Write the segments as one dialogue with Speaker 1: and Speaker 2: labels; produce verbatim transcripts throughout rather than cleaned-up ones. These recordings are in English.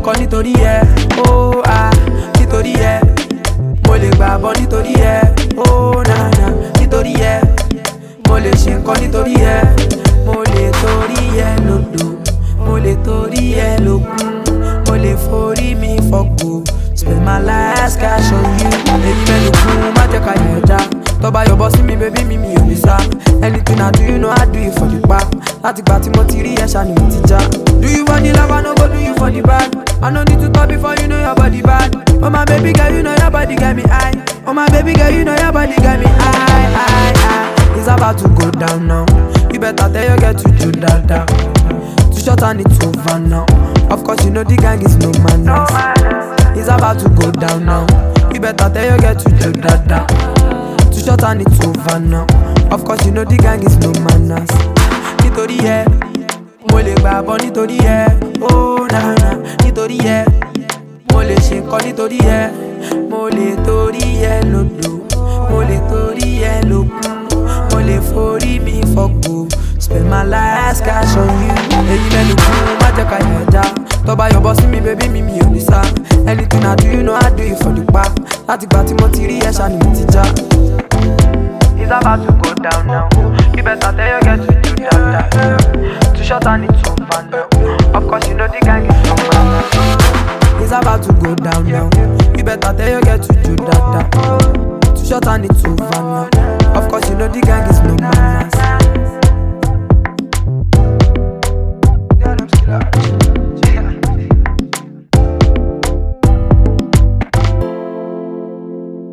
Speaker 1: nǹkan nítorí ẹ, oh ah, nítorí ẹ. Mo lè gbàbọ́ nítorí ẹ, oh na na, nítorí ẹ. Mo lè ṣe nǹkan nítorí ẹ, mo lè torí ẹ lòdò, mo lè torí ẹ lòkun, mo lè forí mi fọ́gbò. Spend my last cash on you. Èyí mẹ́nu kún, má jẹ́ ká yẹ̀ ẹja. Tọ́ba yọ̀bọ̀ sí mi, baby mi mi ò ní sá. Anything I do, you know I do it for the back. Láti gbà tí mo ti rí ẹ̀ṣà ni mo ti já. Do you want the love, I no go do you for the bad. I no need to talk before you know your body bad. Oh my baby girl, you know your body got me high. Oh my baby girl, you know your body got me high, high, high. It's about to go down now. You better tell your girl to do that, that. Too short and it's over now. Of course you know the gang is no manners. It's about to go down now. You better tell your girl to do that, that. Too short and it's over now. Of course you know the gang is no manners. Nítorí ẹ, mo lè gbàbọ́ nítorí ẹ, oh na na, nítorí ẹ. Mo lè ṣe nǹkan nítorí ẹ, mo lè torí ẹ lòdò, mo lè torí ẹ lòkun, mo lè forí mi fọ́gbò. Spend my last cash on you. Èyí mẹ́nu kún, má jẹ́ ká yẹ̀ ẹja. Tọ́ba yọ̀bọ̀ sí mi, baby mi mi ò ní sá. Anything I do, you know I do it for the back. Láti gbà tí mo ti rí ẹ̀ṣà ni mo ti já. It's about to go down now. You better tell your girl to do that, that. Too short and it's over now. Of course you know the gang is from now. It's about to go down now. You better tell your girl to do that, that. Too short and it's over now. Of course you know the gang is no manners.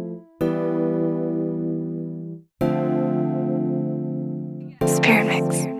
Speaker 2: Spirit Mix.